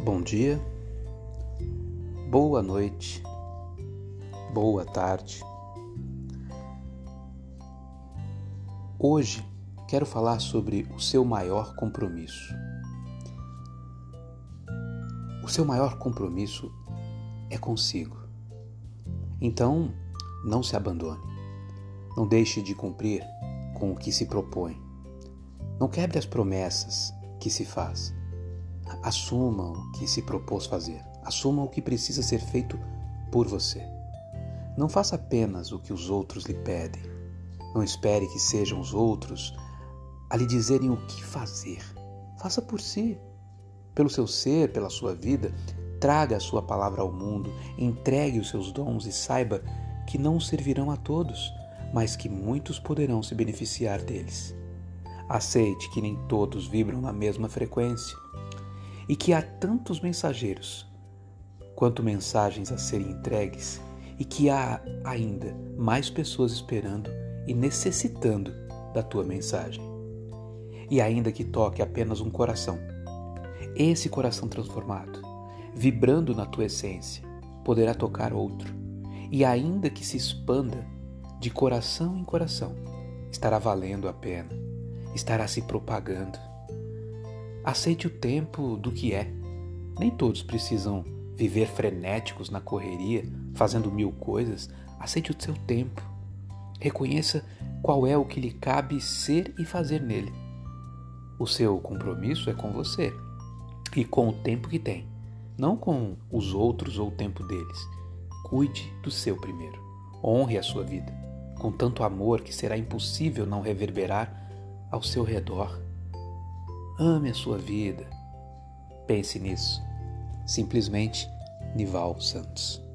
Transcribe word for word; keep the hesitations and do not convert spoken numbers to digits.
Bom dia, boa noite, boa tarde. Hoje quero falar sobre o seu maior compromisso. O seu maior compromisso é consigo. Então, não se abandone. Não deixe de cumprir com o que se propõe. Não quebre as promessas que se faz. Assuma o que se propôs fazer. Assuma o que precisa ser feito por você. Não faça apenas o que os outros lhe pedem. Não espere que sejam os outros a lhe dizerem o que fazer. Faça por si. Pelo seu ser, pela sua vida, traga a sua palavra ao mundo, entregue os seus dons e saiba que não servirão a todos, mas que muitos poderão se beneficiar deles. Aceite que nem todos vibram na mesma frequência e que há tantos mensageiros quanto mensagens a serem entregues e que há ainda mais pessoas esperando e necessitando da tua mensagem. E ainda que toque apenas um coração, esse coração transformado, vibrando na tua essência, poderá tocar outro. E ainda que se expanda de coração em coração, estará valendo a pena, estará se propagando. Aceite o tempo do que é. Nem todos precisam viver frenéticos na correria, fazendo mil coisas. Aceite o seu tempo. Reconheça qual é o que lhe cabe ser e fazer nele. O seu compromisso é com você e com o tempo que tem, não com os outros ou o tempo deles. Cuide do seu primeiro. Honre a sua vida com tanto amor que será impossível não reverberar ao seu redor. Ame a sua vida. Pense nisso. Simplesmente Nival Santos.